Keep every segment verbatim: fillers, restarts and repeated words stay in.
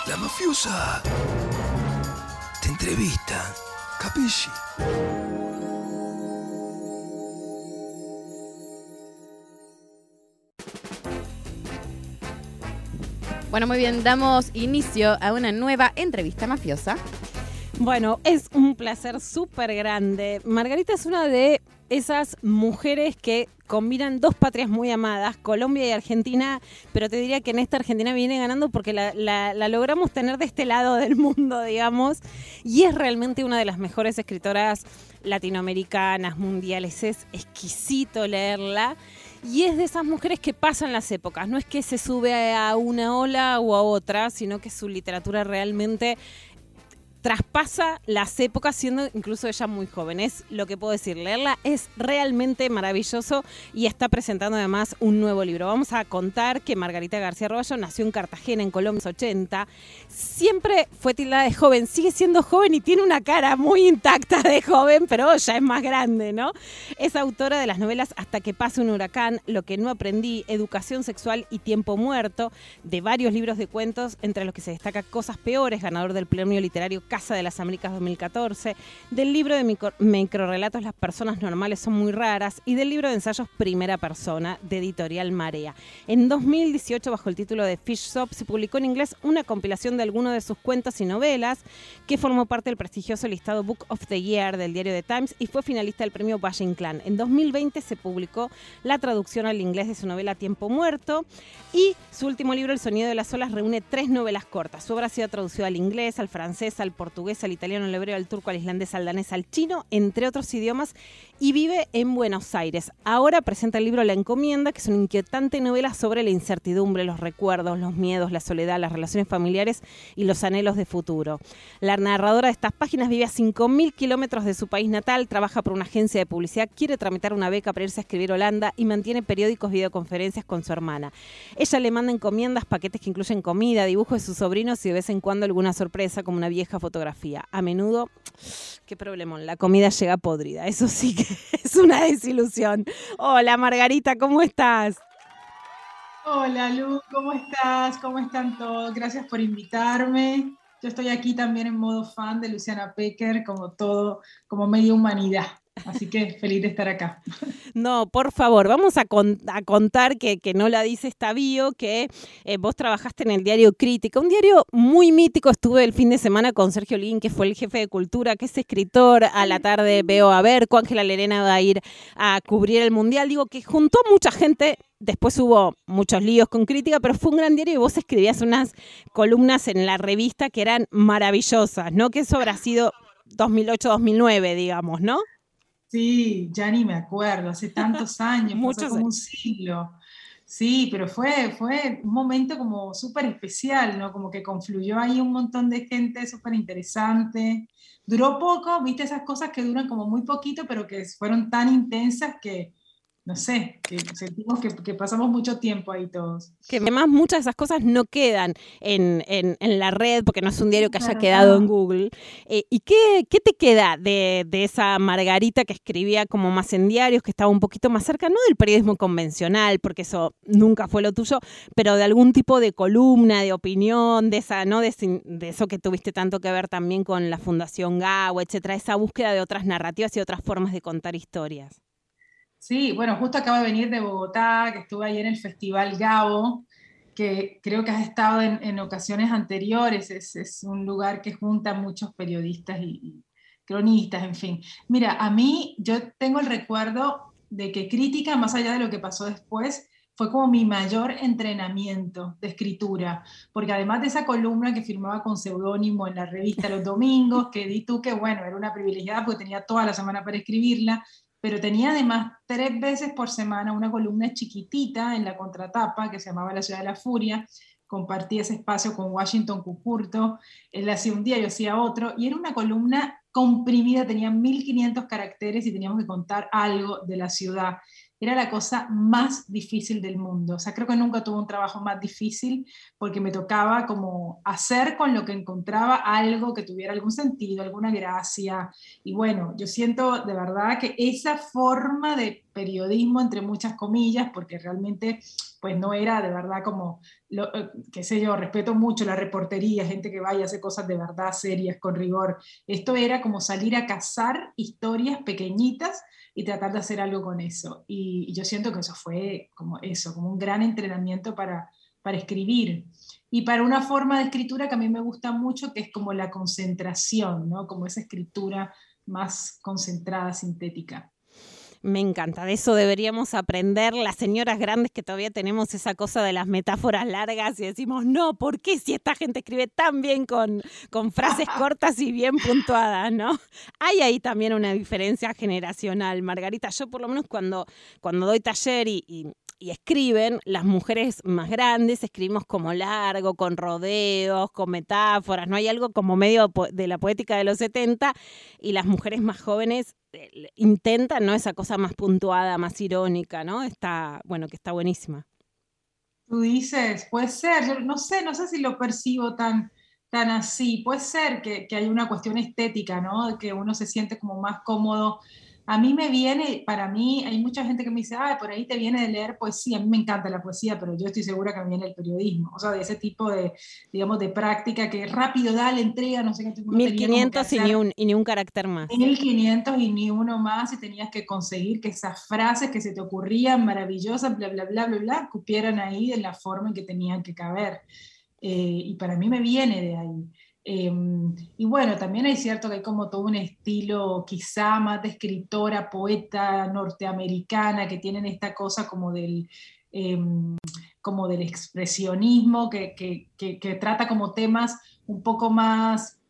La mafiosa te entrevista, capisci? Bueno, muy bien, damos inicio a una nueva entrevista mafiosa. Bueno, es un placer súper grande. Margarita es una de esas mujeres que combinan dos patrias muy amadas, Colombia y Argentina, pero te diría que en esta Argentina viene ganando porque la, la, la logramos tener de este lado del mundo, digamos, y es realmente una de las mejores escritoras latinoamericanas, mundiales. Es exquisito leerla. Y es de esas mujeres que pasan las épocas, no es que se sube a una ola o a otra, sino que su literatura realmente traspasa las épocas, siendo incluso ella muy joven. Es lo que puedo decir, leerla es realmente maravilloso y está presentando además un nuevo libro. Vamos a contar que Margarita García Roballo nació en Cartagena, en Colombia, en los ochenta. Siempre fue tildada de joven, sigue siendo joven y tiene una cara muy intacta de joven, pero ya es más grande, ¿no? Es autora de las novelas Hasta que pase un huracán, Lo que no aprendí, Educación sexual y Tiempo muerto, de varios libros de cuentos, entre los que se destaca Cosas peores, ganador del premio literario Casa de las Américas dos mil catorce, del libro de micro, microrelatos Las personas normales son muy raras y del libro de ensayos Primera persona de Editorial Marea. En dos mil dieciocho, bajo el título de Fish Soap, se publicó en inglés una compilación de algunos de sus cuentos y novelas que formó parte del prestigioso listado Book of the Year del diario The Times y fue finalista del premio Valle Inclán. En dos mil veinte se publicó la traducción al inglés de su novela Tiempo muerto y su último libro, El sonido de las olas, reúne tres novelas cortas. Su obra ha sido traducida al inglés, al francés, al portugués, al italiano, al hebreo, al turco, al islandés, al danés, al chino, entre otros idiomas, y vive en Buenos Aires. Ahora presenta el libro La encomienda, que es una inquietante novela sobre la incertidumbre, los recuerdos, los miedos, la soledad, las relaciones familiares y los anhelos de futuro. La narradora de estas páginas vive a cinco mil kilómetros de su país natal, trabaja por una agencia de publicidad, quiere tramitar una beca para irse a escribir a Holanda y mantiene periódicos, videoconferencias con su hermana. Ella le manda encomiendas, paquetes que incluyen comida, dibujos de sus sobrinos y de vez en cuando alguna sorpresa como una vieja fotografía. A menudo, qué problemón, la comida llega podrida. Eso sí que es una desilusión. Hola Margarita, ¿cómo estás? Hola Lu, ¿cómo estás? ¿Cómo están todos? Gracias por invitarme. Yo estoy aquí también en modo fan de Luciana Pecker, como todo, como media humanidad. Así que feliz de estar acá. No, por favor, vamos a, con, a contar que, que no la dice esta bio, que eh, vos trabajaste en el diario Crítica, un diario muy mítico. Estuve el fin de semana con Sergio Lin, que fue el jefe de cultura, que es escritor. A la tarde veo a Berco, Ángela Lerena va a ir a cubrir el Mundial. Digo que juntó mucha gente. Después hubo muchos líos con Crítica, pero fue un gran diario y vos escribías unas columnas en la revista que eran maravillosas, ¿no? Que eso habrá sido dos mil ocho, dos mil nueve, digamos, ¿no? Sí, ya ni me acuerdo, hace tantos años, Muchos pasó como un siglo. Sí, pero fue, fue un momento como súper especial, ¿no? Como que confluyó ahí un montón de gente súper interesante. Duró poco, viste esas cosas que duran como muy poquito, pero que fueron tan intensas que, no sé, que sentimos que, que pasamos mucho tiempo ahí todos. Que además muchas de esas cosas no quedan en, en, en la red, porque no es un diario que haya Claro, quedado no. en Google. Eh, ¿Y qué, qué te queda de, de esa Margarita que escribía como más en diarios, que estaba un poquito más cerca, no del periodismo convencional, porque eso nunca fue lo tuyo, pero de algún tipo de columna, de opinión, de esa, ¿no? De, de eso que tuviste tanto que ver también con la Fundación Gago, etcétera, esa búsqueda de otras narrativas y otras formas de contar historias? Sí, bueno, justo acabo de venir de Bogotá, que estuve ahí en el Festival Gabo, que creo que has estado en, en ocasiones anteriores. Es, es un lugar que junta muchos periodistas y, y cronistas, en fin. Mira, a mí yo tengo el recuerdo de que Crítica, más allá de lo que pasó después, fue como mi mayor entrenamiento de escritura, porque además de esa columna que firmaba con seudónimo en la revista Los Domingos, que di tú que bueno, era una privilegiada porque tenía toda la semana para escribirla, pero tenía además tres veces por semana una columna chiquitita en la contratapa que se llamaba La Ciudad de la Furia. Compartí ese espacio con Washington Cucurto. Él hacía un día, yo hacía otro, y era una columna comprimida, tenía mil quinientos caracteres y teníamos que contar algo de la ciudad. Era la cosa más difícil del mundo. O sea, creo que nunca tuve un trabajo más difícil porque me tocaba como hacer con lo que encontraba algo que tuviera algún sentido, alguna gracia. Y bueno, yo siento de verdad que esa forma de periodismo, entre muchas comillas, porque realmente pues no era de verdad como, lo, qué sé yo, respeto mucho la reportería, gente que vaya a hacer cosas de verdad serias, con rigor. Esto era como salir a cazar historias pequeñitas y tratar de hacer algo con eso. Y, y yo siento que eso fue como eso, como un gran entrenamiento para, para escribir. Y para una forma de escritura que a mí me gusta mucho, que es como la concentración, ¿no? Como esa escritura más concentrada, sintética. Me encanta, de eso deberíamos aprender las señoras grandes que todavía tenemos esa cosa de las metáforas largas y decimos, no, ¿por qué si esta gente escribe tan bien con, con frases cortas y bien puntuadas, ¿no? Hay ahí también una diferencia generacional, Margarita. Yo por lo menos cuando, cuando doy taller y, y, y escriben, las mujeres más grandes escribimos como largo, con rodeos, con metáforas, ¿no? Hay algo como medio de la poética de los setenta y las mujeres más jóvenes intentan, ¿no? Esa cosa más puntuada, más irónica, ¿no? Está, bueno, que está buenísima. Tú dices, puede ser, yo no sé, no sé si lo percibo tan, tan así, puede ser que, que hay una cuestión estética, ¿no? Que uno se siente como más cómodo. A mí me viene, para mí, hay mucha gente que me dice, ah, por ahí te viene de leer poesía, a mí me encanta la poesía, pero yo estoy segura que me viene el periodismo, o sea, de ese tipo de, digamos, de práctica que rápido, dale, entrega, no sé qué. mil quinientos y ni, un, y ni un carácter más. mil quinientos y ni uno más, y tenías que conseguir que esas frases que se te ocurrían maravillosas, bla, bla, bla, bla, bla, cupieran ahí de la forma en que tenían que caber. Eh, y para mí me viene de ahí. Eh, y bueno, también es cierto que hay como todo un estilo quizá más de escritora, poeta norteamericana, que tienen esta cosa como del, eh, como del expresionismo, que, que, que, que trata como temas un poco más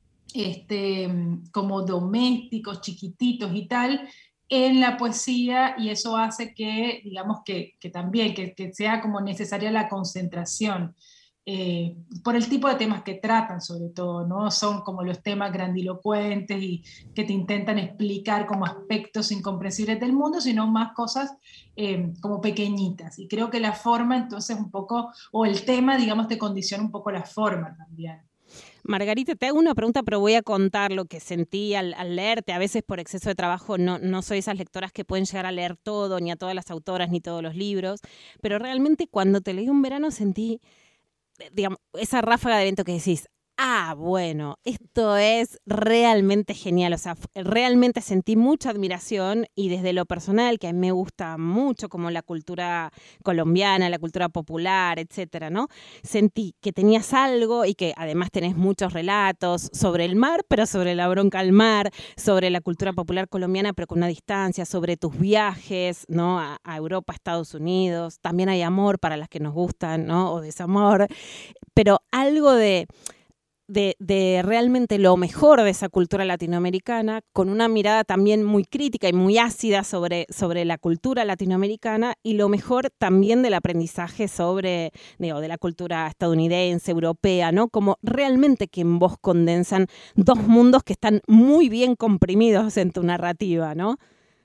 este, como domésticos, chiquititos y tal, en la poesía, y eso hace que, digamos, que, que también, que, que sea como necesaria la concentración. Eh, por el tipo de temas que tratan, sobre todo, ¿no? Son como los temas grandilocuentes y que te intentan explicar como aspectos incomprensibles del mundo, sino más cosas eh, como pequeñitas. Y creo que la forma, entonces, un poco, o el tema, digamos, te condiciona un poco la forma también. Margarita, te hago una pregunta, pero voy a contar lo que sentí al, al leerte. A veces por exceso de trabajo no, no soy esas lectoras que pueden llegar a leer todo, ni a todas las autoras, ni todos los libros, pero realmente cuando te leí Un verano sentí, digamos, esa ráfaga de viento que decís, ah, bueno, esto es realmente genial, o sea, realmente sentí mucha admiración y desde lo personal, que a mí me gusta mucho como la cultura colombiana, la cultura popular, etcétera, ¿no? Sentí que tenías algo y que además tenés muchos relatos sobre el mar, pero sobre la bronca al mar, sobre la cultura popular colombiana, pero con una distancia, sobre tus viajes, ¿no? A, a Europa, Estados Unidos, también hay amor para las que nos gustan, ¿no? O desamor, pero algo de... De, de realmente lo mejor de esa cultura latinoamericana, con una mirada también muy crítica y muy ácida sobre, sobre la cultura latinoamericana y lo mejor también del aprendizaje sobre, digo, de la cultura estadounidense, europea, ¿no? Como realmente que en vos condensan dos mundos que están muy bien comprimidos en tu narrativa, ¿no?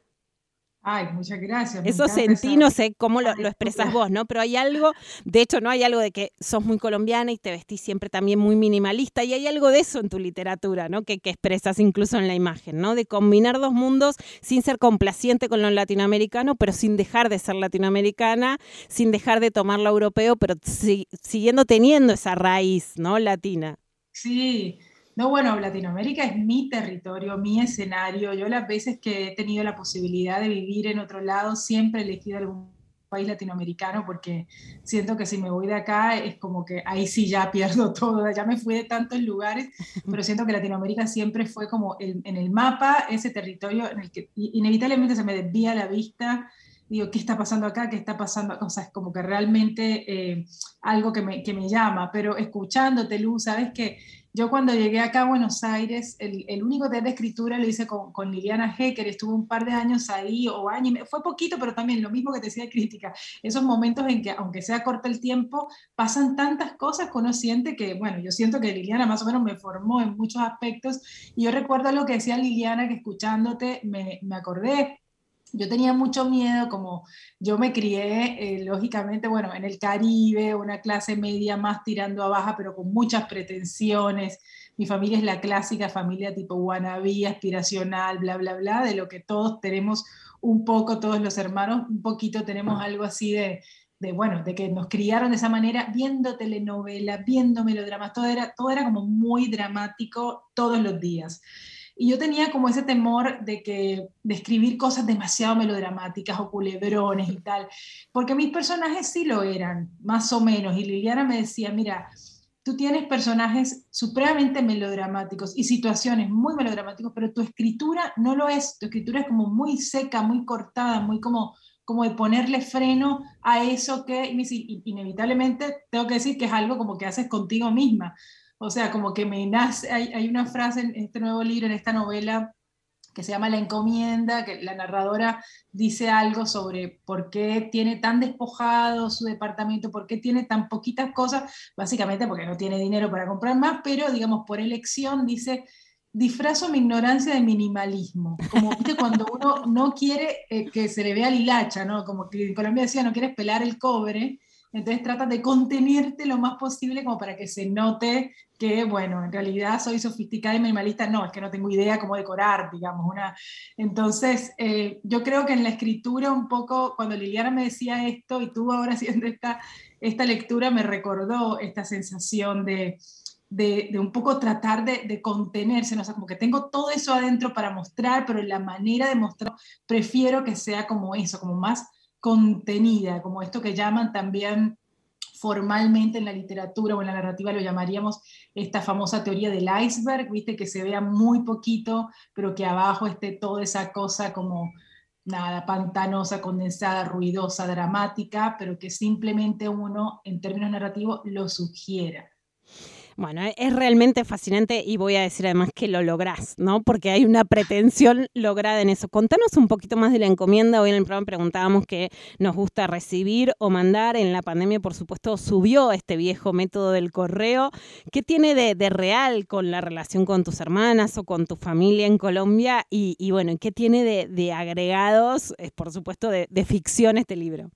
Ay, muchas gracias. Eso sentí, esa... no sé cómo lo, lo expresas vos, ¿no? Pero hay algo, de hecho, no hay algo de que sos muy colombiana y te vestís siempre también muy minimalista, y hay algo de eso en tu literatura, ¿no? Que, que expresas incluso en la imagen, ¿no? De combinar dos mundos sin ser complaciente con lo latinoamericano, pero sin dejar de ser latinoamericana, sin dejar de tomar lo europeo, pero si, siguiendo teniendo esa raíz, ¿no? Latina. Sí. No, bueno, Latinoamérica es mi territorio, mi escenario. Yo las veces que he tenido la posibilidad de vivir en otro lado, siempre he elegido algún país latinoamericano porque siento que si me voy de acá es como que ahí sí ya pierdo todo. Ya me fui de tantos lugares, pero siento que Latinoamérica siempre fue como el, en el mapa, ese territorio en el que inevitablemente se me desvía la vista. Digo, ¿qué está pasando acá? ¿Qué está pasando? O sea, es como que realmente eh, algo que me, que me llama. Pero escuchándote, Lu, sabes que yo cuando llegué acá a Buenos Aires, el, el único taller de escritura lo hice con, con Liliana Hecker, estuve un par de años ahí, o años, fue poquito, pero también lo mismo que te decía de crítica, esos momentos en que, aunque sea corto el tiempo, pasan tantas cosas que uno siente que, bueno, yo siento que Liliana más o menos me formó en muchos aspectos, y yo recuerdo lo que decía Liliana, que escuchándote me, me acordé. Yo tenía mucho miedo, como yo me crié, eh, lógicamente, bueno, en el Caribe, una clase media más tirando a baja, pero con muchas pretensiones. Mi familia es la clásica familia tipo wannabe, aspiracional, bla, bla, bla, de lo que todos tenemos un poco todos los hermanos, un poquito tenemos algo así de, de bueno, de que nos criaron de esa manera, viendo telenovela, viendo melodramas, todo era, todo era como muy dramático todos los días. Y yo tenía como ese temor de, que, de escribir cosas demasiado melodramáticas o culebrones y tal, porque mis personajes sí lo eran, más o menos, y Liliana me decía, mira, tú tienes personajes supremamente melodramáticos y situaciones muy melodramáticos, pero tu escritura no lo es, tu escritura es como muy seca, muy cortada, muy como, como de ponerle freno a eso que, y inevitablemente tengo que decir que es algo como que haces contigo misma. O sea, como que me nace, hay, hay una frase en este nuevo libro, en esta novela, que se llama La Encomienda, que la narradora dice algo sobre por qué tiene tan despojado su departamento, por qué tiene tan poquitas cosas, básicamente porque no tiene dinero para comprar más, pero digamos por elección dice, disfrazo mi ignorancia de minimalismo, como viste cuando uno no quiere eh, que se le vea la hilacha, ¿no? Como que en Colombia decía, no quieres pelar el cobre, entonces tratas de contenerte lo más posible como para que se note que, bueno, en realidad soy sofisticada y minimalista, no, es que no tengo idea cómo decorar, digamos. Una... Entonces, eh, yo creo que en la escritura un poco, cuando Liliana me decía esto y tú ahora haciendo esta, esta lectura, me recordó esta sensación de, de, de un poco tratar de, de contenerse, ¿no? O sea, como que tengo todo eso adentro para mostrar, pero la manera de mostrar, prefiero que sea como eso, como más contenida, como esto que llaman también formalmente en la literatura o en la narrativa lo llamaríamos esta famosa teoría del iceberg, viste, que se vea muy poquito, pero que abajo esté toda esa cosa como nada, pantanosa, condensada, ruidosa, dramática, pero que simplemente uno, en términos narrativos, lo sugiera. Bueno, es realmente fascinante y voy a decir además que lo lográs, ¿no? Porque hay una pretensión lograda en eso. Contanos un poquito más de La Encomienda. Hoy en el programa preguntábamos qué nos gusta recibir o mandar. En la pandemia, por supuesto, subió este viejo método del correo. ¿Qué tiene de, de real con la relación con tus hermanas o con tu familia en Colombia? Y, y bueno, ¿qué tiene de, de agregados, eh, por supuesto, de, de ficción este libro?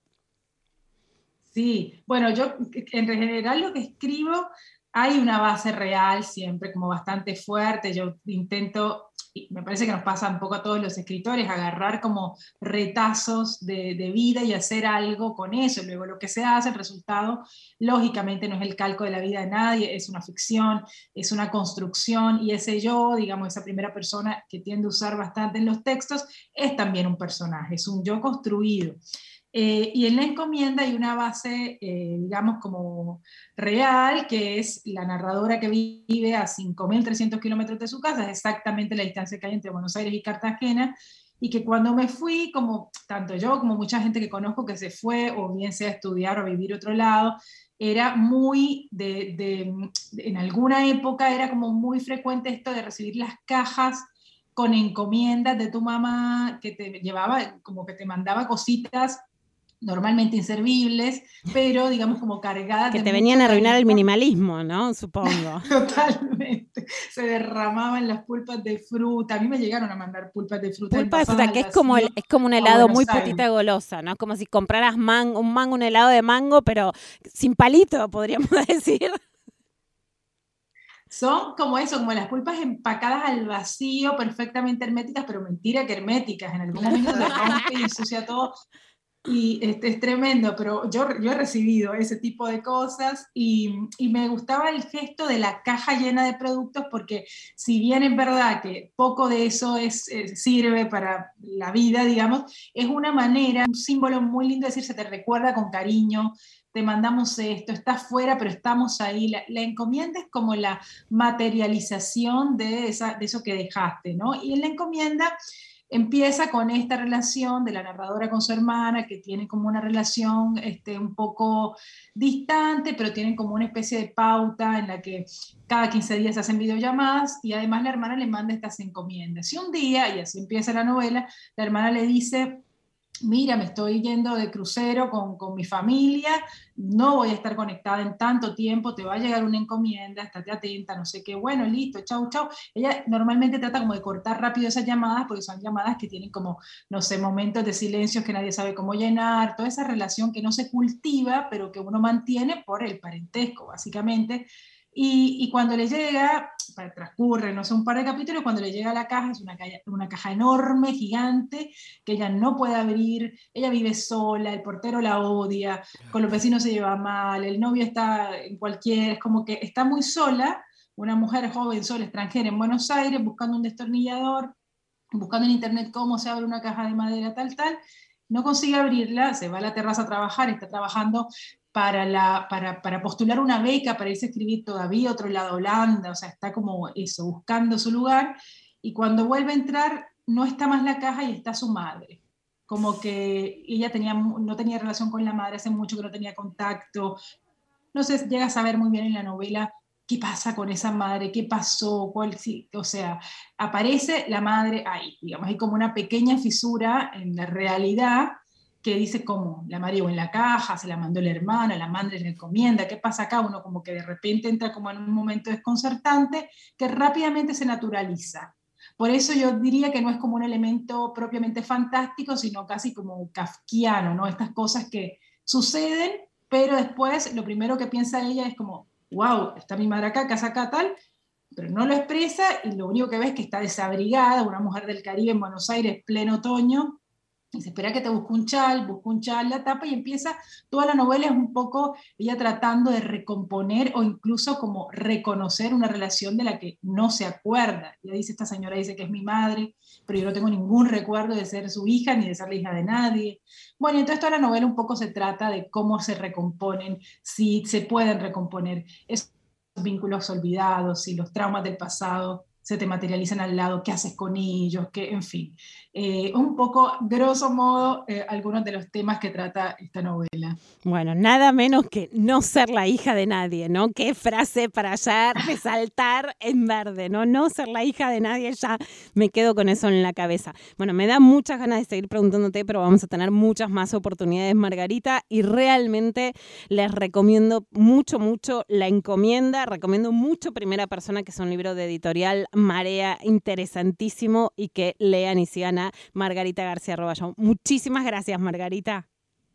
Sí, bueno, yo en general lo que escribo, hay una base real siempre, como bastante fuerte. Yo intento, y me parece que nos pasa un poco a todos los escritores, agarrar como retazos de, de vida y hacer algo con eso. Luego lo que se hace, el resultado, lógicamente no es el calco de la vida de nadie, es una ficción, es una construcción, y ese yo, digamos, esa primera persona que tiende a usar bastante en los textos, es también un personaje, es un yo construido. Eh, y en La Encomienda hay una base, eh, digamos, como real, que es la narradora que vive a cinco mil trescientos kilómetros de su casa, es exactamente la distancia que hay entre Buenos Aires y Cartagena, y que cuando me fui, como tanto yo como mucha gente que conozco que se fue, o bien sea a estudiar o a vivir a otro lado, era muy, de, de, de, en alguna época era como muy frecuente esto de recibir las cajas con encomiendas de tu mamá, que te llevaba, como que te mandaba cositas normalmente inservibles, pero digamos como cargadas que de te venían a arruinar cariño. el minimalismo, ¿no? Supongo. Totalmente. Se derramaban las pulpas de fruta. A mí me llegaron a mandar pulpas de fruta. Pulpa de fruta, que es como, el, es como un helado muy putita golosa, ¿no? Es como si compraras man, un mango, un helado de mango, pero sin palito, podríamos decir. Son como eso, como las pulpas empacadas al vacío, perfectamente herméticas, pero mentira que herméticas. En algún momento se rompe y ensucia todo. Y este, es tremendo, pero yo, yo he recibido ese tipo de cosas y, y me gustaba el gesto de la caja llena de productos, porque si bien es verdad que poco de eso es, eh, sirve para la vida, digamos, es una manera, un símbolo muy lindo de decir, se te recuerda con cariño, te mandamos esto, estás fuera, pero estamos ahí. La, la encomienda es como la materialización de, esa, de eso que dejaste, ¿no? Y en la encomienda empieza con esta relación de la narradora con su hermana, que tiene como una relación este, un poco distante, pero tienen como una especie de pauta en la que cada quince días se hacen videollamadas, y además la hermana le manda estas encomiendas. Y un día, y así empieza la novela, la hermana le dice: mira, me estoy yendo de crucero con, con mi familia, no voy a estar conectada en tanto tiempo, te va a llegar una encomienda, estate atenta, no sé qué, bueno, listo, chau, chau. Ella normalmente trata como de cortar rápido esas llamadas, porque son llamadas que tienen como, no sé, momentos de silencios que nadie sabe cómo llenar, toda esa relación que no se cultiva, pero que uno mantiene por el parentesco, básicamente. Y, y cuando le llega, transcurre, no sé, un par de capítulos, cuando le llega a la caja, es una caja, una caja enorme, gigante, que ella no puede abrir, ella vive sola, el portero la odia, con los vecinos se lleva mal, el novio está en cualquier, es como que está muy sola, una mujer joven, sola, extranjera en Buenos Aires, buscando un destornillador, buscando en internet cómo se abre una caja de madera, tal, tal, no consigue abrirla, se va a la terraza a trabajar, está trabajando para, la, para, para postular una beca, para irse a escribir todavía a otro lado, Holanda, o sea, está como eso, buscando su lugar, y cuando vuelve a entrar, no está más la caja y está su madre. Como que ella tenía, no tenía relación con la madre, hace mucho que no tenía contacto. No sé, llega a saber muy bien en la novela qué pasa con esa madre, qué pasó, cuál, sí, o sea, aparece la madre ahí, digamos, hay como una pequeña fisura en la realidad que dice cómo la madre llegó en la caja, se la mandó el hermano, la madre le encomienda, ¿qué pasa acá? Uno como que de repente entra como en un momento desconcertante que rápidamente se naturaliza. Por eso yo diría que no es como un elemento propiamente fantástico, sino casi como kafkiano, ¿no? Estas cosas que suceden, pero después lo primero que piensa ella es como, wow, está mi madre acá, casa acá, tal, pero no lo expresa y lo único que ve es que está desabrigada, una mujer del Caribe en Buenos Aires, pleno otoño, y se espera que te busque un chal, busca un chal, la tapa y empieza, toda la novela es un poco ella tratando de recomponer o incluso como reconocer una relación de la que no se acuerda. Ella dice, esta señora dice que es mi madre, pero yo no tengo ningún recuerdo de ser su hija ni de ser la hija de nadie. Bueno, entonces toda la novela un poco se trata de cómo se recomponen, si se pueden recomponer esos vínculos olvidados, si los traumas del pasado se te materializan al lado, qué haces con ellos, que, en fin. Eh, un poco, grosso modo, eh, algunos de los temas que trata esta novela. Bueno, nada menos que no ser la hija de nadie, ¿no? Qué frase para ya resaltar en verde, ¿no? No ser la hija de nadie, ya me quedo con eso en la cabeza. Bueno, me da muchas ganas de seguir preguntándote, pero vamos a tener muchas más oportunidades, Margarita, y realmente les recomiendo mucho, mucho La Encomienda, recomiendo mucho Primera Persona, que es un libro de editorial Marea interesantísimo, y que lean y sigan a Margarita García Robayo. Muchísimas gracias, Margarita.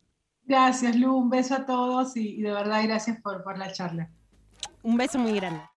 Gracias, Lu, un beso a todos y, y de verdad gracias por, por la charla. Un beso muy grande.